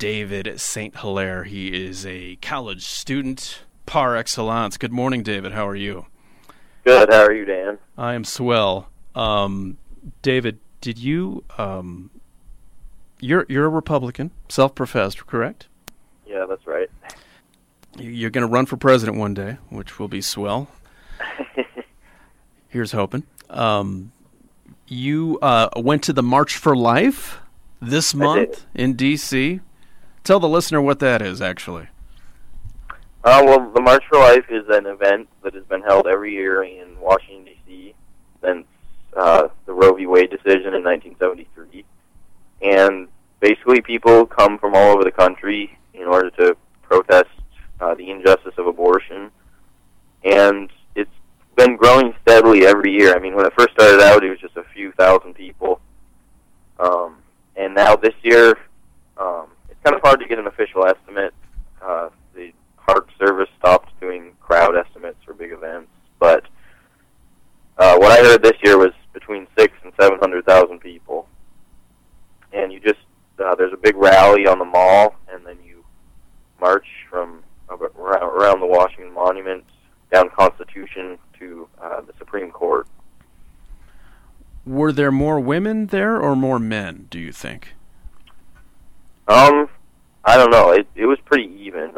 David St. Hilaire. He is a college student par excellence. Good morning, David. How are you? Good. How are you, Dan? I am swell. David, did you... You're a Republican, self-professed, correct? Yeah, that's right. You're going to run for president one day, which will be swell. Here's hoping. You went to the March for Life this month in D.C. Tell the listener what that is, actually. Well, the March for Life is an event that has been held every year in Washington, D.C. since the Roe v. Wade decision in 1973. And basically people come from all over the country in order to protest the injustice of abortion. And it's been growing steadily every year. I mean, when it first started out, it was just a few thousand people. And now this year, it's kind of hard to get an official estimate. The Park Service stopped doing crowd estimates for big events. But what I heard this year was between 600,000 and 700,000 people. And you just, there's a big rally on the mall, and then you march from around the Washington Monument down Constitution to the Supreme Court. Were there more women there or more men, do you think? I don't know. It was pretty even.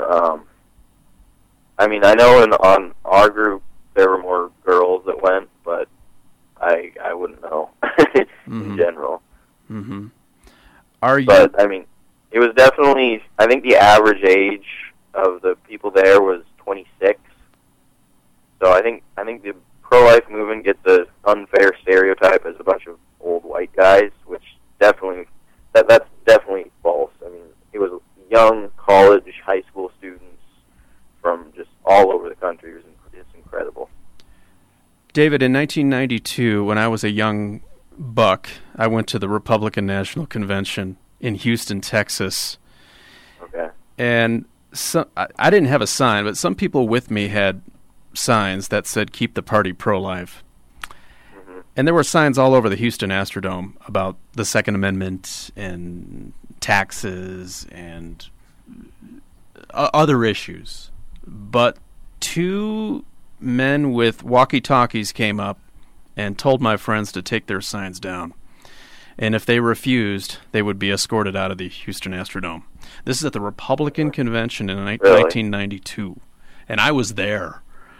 I mean, I know on our group there were more girls that went, but I wouldn't know in general. Mm-hmm. But, I mean, it was definitely, I think the average age of the people there was 26. So I think the pro-life movement gets an unfair stereotype as a bunch of old white guys, which definitely, that's definitely false. I mean, it was young college, high school students from just all over the country. It's incredible. David, in 1992, when I was a young buck, I went to the Republican National Convention in Houston, Texas. Okay. And I didn't have a sign, but some people with me had signs that said, "Keep the party pro-life." Mm-hmm. And there were signs all over the Houston Astrodome about the Second Amendment and taxes and other issues. But two men with walkie-talkies came up and told my friends to take their signs down. And if they refused, they would be escorted out of the Houston Astrodome. This is at the Republican Convention in 1992, and I was there.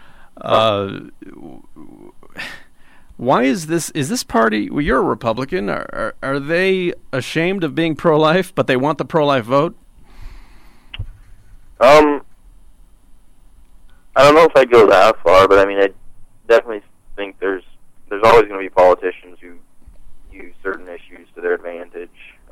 Why is this? Is this party? Well, you're a Republican. Are they ashamed of being pro-life, but they want the pro-life vote? I don't know if I'd go that far, but I mean, I definitely think there's always going to be politicians who use certain issues to their advantage.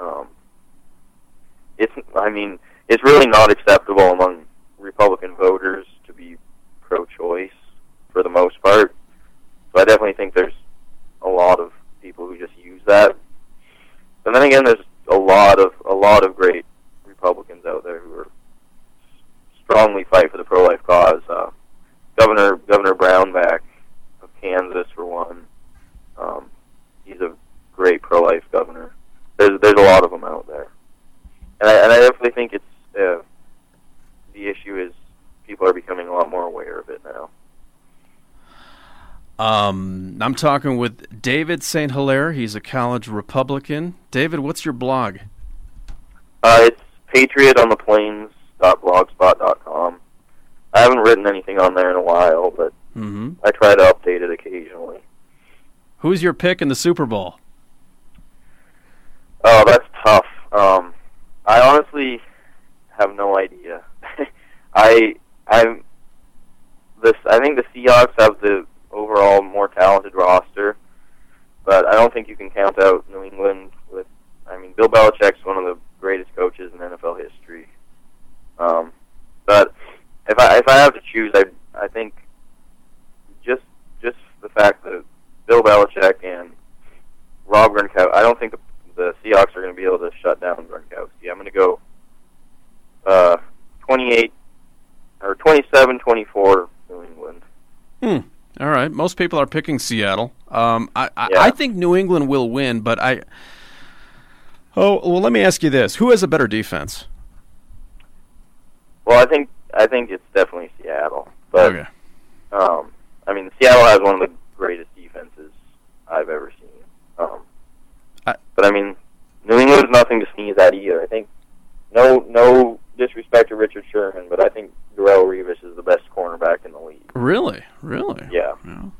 It's really not acceptable among Republican voters to be pro-choice for the most part. So I definitely think there's a lot of people who just use that. And then again, there's a lot of great Republicans out there who are strongly fight for the pro-life cause. Governor Brownback of Kansas, for one. He's a great pro-life governor. There's a lot of them out there, and I definitely think it's the issue is people are becoming a lot more aware of it now. I'm talking with David St. Hilaire. He's a college Republican. David, what's your blog? It's patriotontheplains.blogspot.com. I haven't written anything on there in a while, but I try to update it occasionally. Who's your pick in the Super Bowl? Oh, that's tough. I honestly have no idea. I think the Seahawks have the overall more talented roster, but I don't think you can count out New England. Bill Belichick's one of the greatest coaches in NFL history. But if I have to choose, I think just the fact that Bill Belichick and Rob Gronkowski, I don't think the Seahawks are going to be able to shut down Gronkowski. I'm going to go 27-24 New England. All right. Most people are picking Seattle. I think New England will win, but let me ask you this. Who has a better defense? Well, I think it's definitely Seattle. But Okay. I mean, Seattle has one of the greatest defenses I've ever seen. But I mean, New England's nothing to sneeze at either. I think no disrespect to Richard Sherman, but I think Darrelle Revis is the best cornerback in the league. Really? Yeah.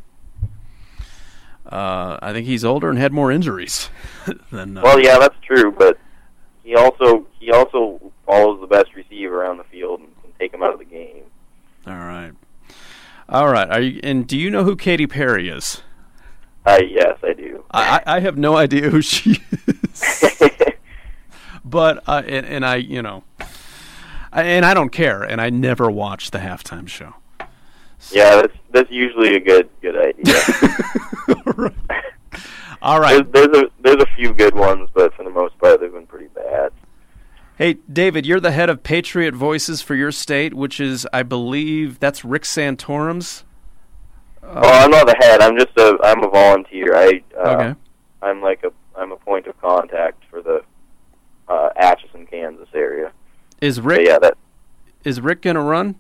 I think he's older and had more injuries than. Well, yeah, that's true, but he also follows the best receiver around the field and can take him out of the game. All right. Do you know who Katy Perry is? Yes, I do. I have no idea who she is. But and I don't care, and I never watch the halftime show. So. Yeah, that's usually a good idea. All right. There's a few good ones, but for the most part, they've been pretty bad. Hey, David, you're the head of Patriot Voices for your state, which is, I believe, that's Rick Santorum's. I'm not the head. I'm a volunteer. Okay. I'm a point of contact for the Atchison, Kansas area. Is Rick? But yeah, is Rick gonna run?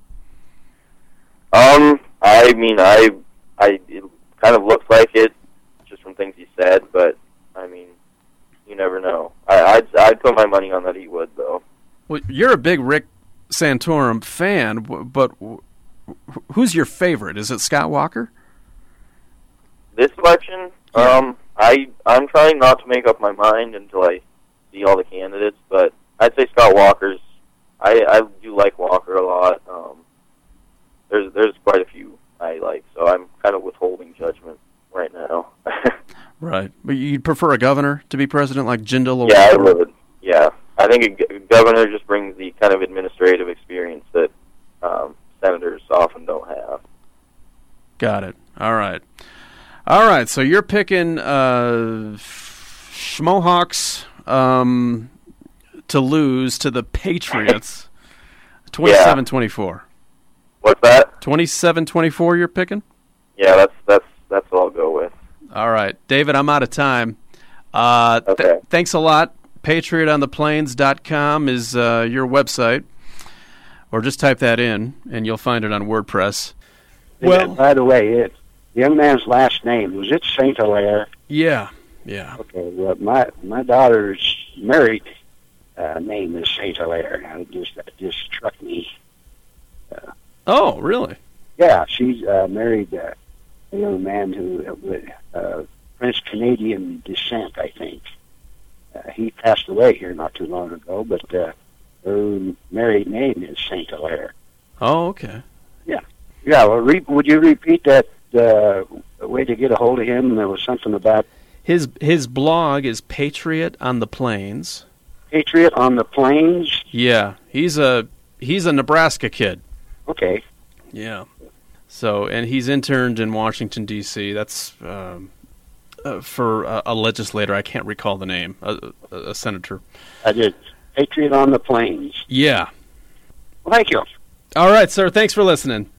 I mean, it kind of looks like it, just from things he said. But I mean, you never know. I'd put my money on that he would, though. Well, you're a big Rick Santorum fan, but who's your favorite? Is it Scott Walker? This election, I'm trying not to make up my mind until I see all the candidates, but I'd say Scott Walker's. I do like Walker a lot. There's quite a few I like, so I'm kind of withholding judgment right now. Right, but you'd prefer a governor to be president like Jindal? Yeah, I would. Yeah, I think a governor just brings the kind of administrative experience that senators often don't have. Got it. All right. So you're picking Schmohawks to lose to the Patriots, 27-24. What's that? 27-24. You're picking? Yeah, that's what I'll go with. All right, David. I'm out of time. Okay. Thanks a lot. PatriotOnThePlains.com is your website, or just type that in and you'll find it on WordPress. Well, by the way, the young man's last name, was it St. Hilaire? Yeah. Okay, well, my daughter's married name is St. Hilaire. Now, that just struck me. Oh, really? Yeah, she's married a young man who French Canadian descent, I think. He passed away here not too long ago, but her married name is St. Hilaire. Oh, okay. Yeah. Well, would you repeat that way to get a hold of him? There was something about his blog is Patriot on the Plains. Patriot on the Plains. Yeah, he's a Nebraska kid. Okay. Yeah. So, and he's interned in Washington, D.C. That's for a legislator. I can't recall the name. A senator. I did. Patriot on the Plains. Yeah. Well, thank you. All right, sir. Thanks for listening.